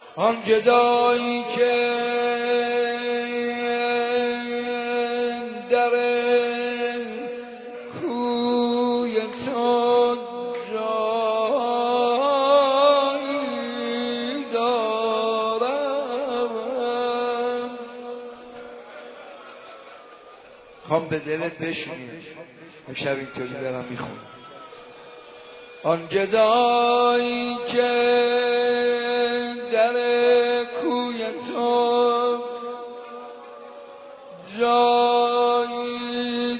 آن گدایی که در کوی تو جایی دارم. خوام به دلت بشونی امشب اینطوری دارم میخونم. آن گدایی که در کوی تو جایی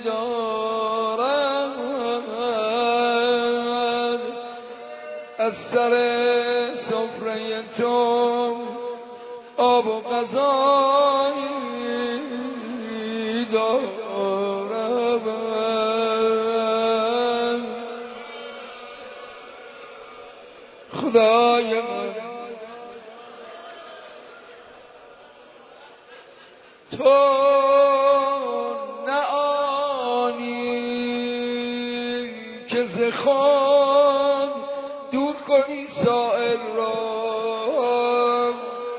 دارد، از سر سفره تو آب و غذایی دارد. خدای من تو نه آنی که ز خود دور کنی سائل را،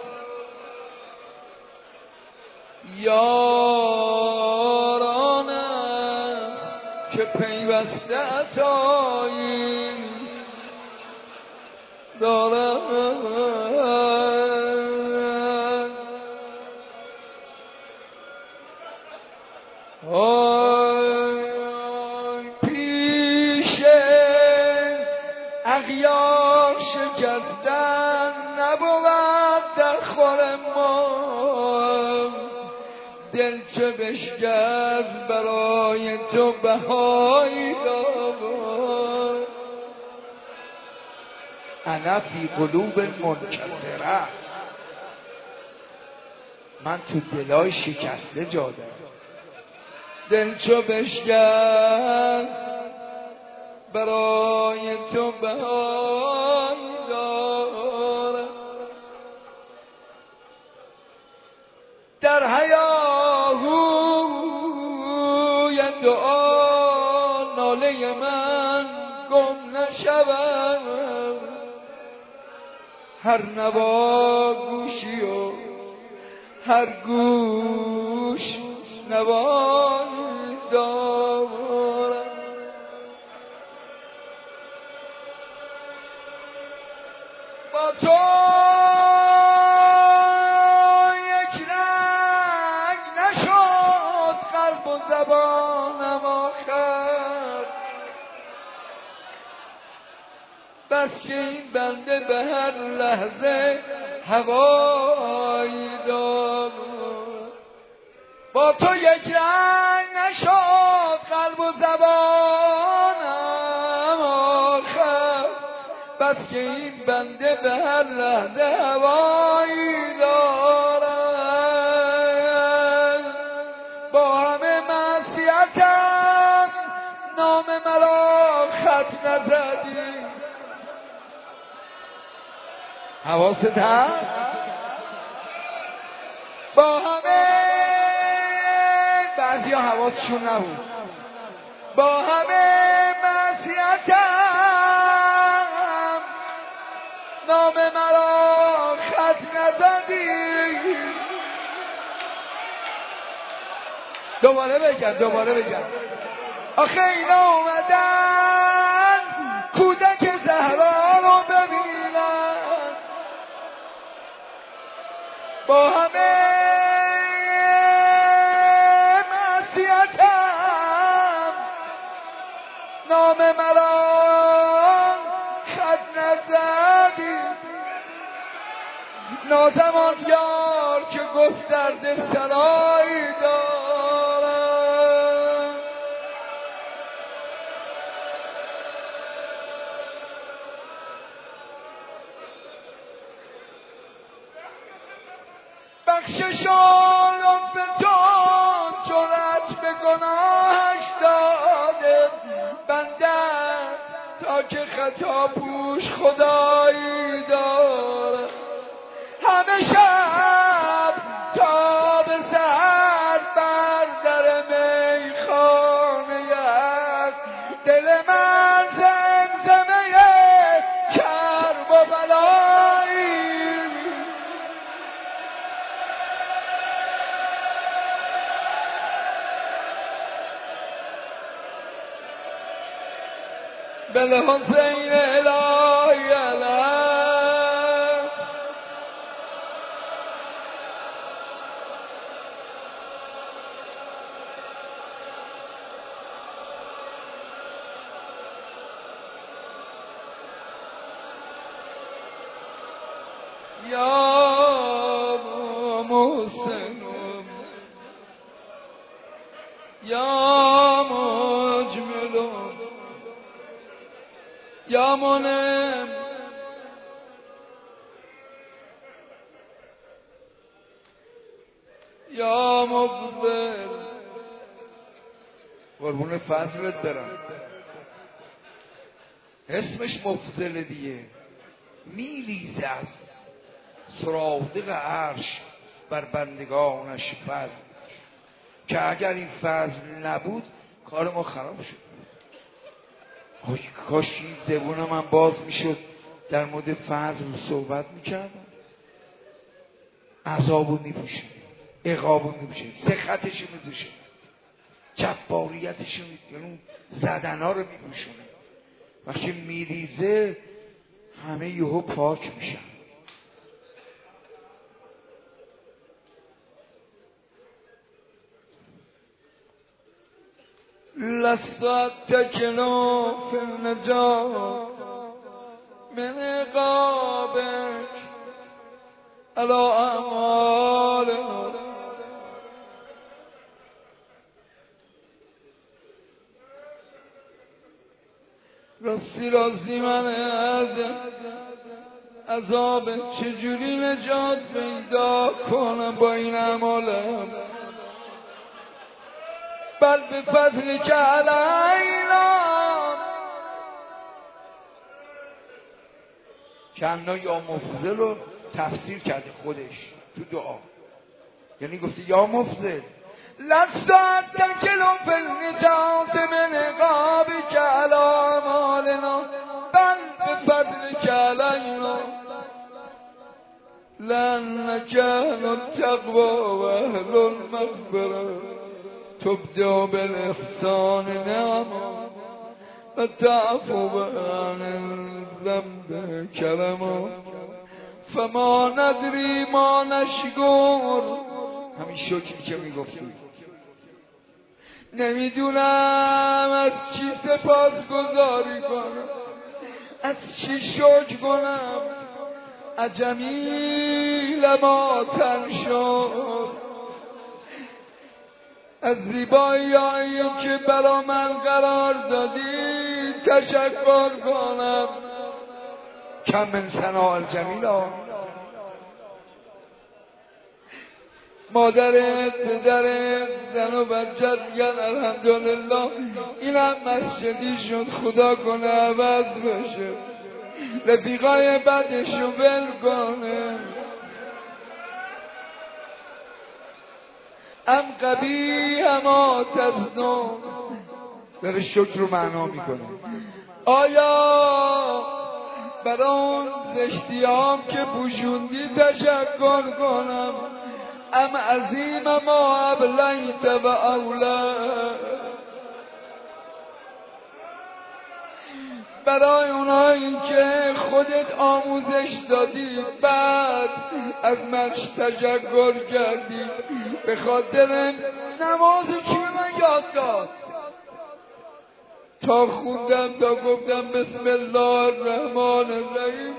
یاران است که پیوسته عطایی دارم. پیش اغیار شکستن نبود در خور ما، دل چه بشکست برای تو بهایی دارم. انا فی قلوب منکسره، من تو دلای شکسته جا دارم. دل چو بشکست برای تو بهایی دارم. در هیاهوی دعا ناله من گم نشود، هر نوا گوشی و هر گوش نوایی دارم. با تو یک رنگ نشد قلب و زبانم آخر، بس که این بنده به هر لحظه هوایی دارم. با تو یک رنگ نشد قلب و زبانم آخر، بس که این بنده به هر لحظه هوایی دارم. با همه معصیتم نام مرا خط نزدی، حواست هست؟ با همه بعضی ها حواسشون نبود، با همه معصیتم نام مرا خط نزدی. دوباره بگم آخه اینا اومدن کودک زهرا رو ببینن، با همه معصیتم نام مرا خط نزدی. نازمان یار که گسترده سرایی دارم. بخشش و لطف تو جرأت به گناهش داده بندم، تا که خطا پوش خدایی داره. همه شب تا به سحر بر در میخانه است، دل من زمزمه کرب و بلایی بالحسین الهی علیه یا محسن یا مجمل یا منعم یا مقبل. قربون فضلت برم. اسمش مفضل دیگه. میریزه از سرادق عرش بر بندگانش فضل، که اگر این فضل نبود کار ما خراب شد. کاش این زبون من باز میشد در مورد فضل صحبت میکردم. عذابو میپوشه، عقابو میپوشه، سخطشو میپوشه، جباریتشو میپوشه، زدنا رو میپوشونه. وقتی میریزه همه یهو پاک میشن. لست اتکلوا فی النجاة من عقابک علی اعمالنا. راستی من از عذاب چجوری نجات پیدا کنم با این اعمالم؟ بل به فضل که علینا. کنا یا مفضل رو تفسیر کرده خودش تو دعا، یعنی گفته یا مفضل لست اتکلوا فی النجاة من عقابک علی اعمالنا بل به فضل که علینا. لأنک اهل التقوی و اهل المغفرة تبدأ بالإحسان نعما و تعفو عن الذنب کرما فما ندری ما نشکر. همین شکری که میگفتیم نمیدونم از چی سپاس گذاری کنم، از چی شکر کنم. عجمی لما تن شد، از زیبایی که برا من قرار دادی تشکر کنم. کم من ثناء الجمیلا. مادرت، پدرت، زن و بچت میگن الحمدلله اینم مسجدی شد، خدا کنه عوض بشه، رفیقای بدشو ول کنه. ام قبیح ما تصنع، داره شکر رو معنا میکنه. آیا برای اون زشتیام که پوشوندی تشکر کنم؟ ام عظیم ما ابلیت و اولا، برای اونایی که خودت آموزش دادی بعد از من تشکر کردی، به خاطر نمازی که من یاد داد تا خوندم تا گفتم بسم الله الرحمن الرحیم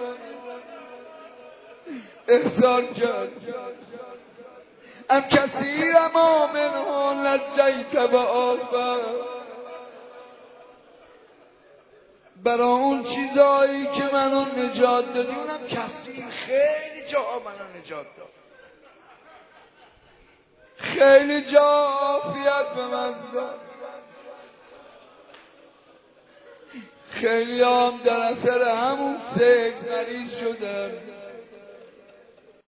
احسان کرد. ام کثیر ما منه نجیت و آفر، برای اون چیزایی که منو نجات دادی اونم کثیر، خیلی جاها منو نجات داد، خیلی جا عافیت به من داد، خیلی هم در اثر همون سگ مریض شدن.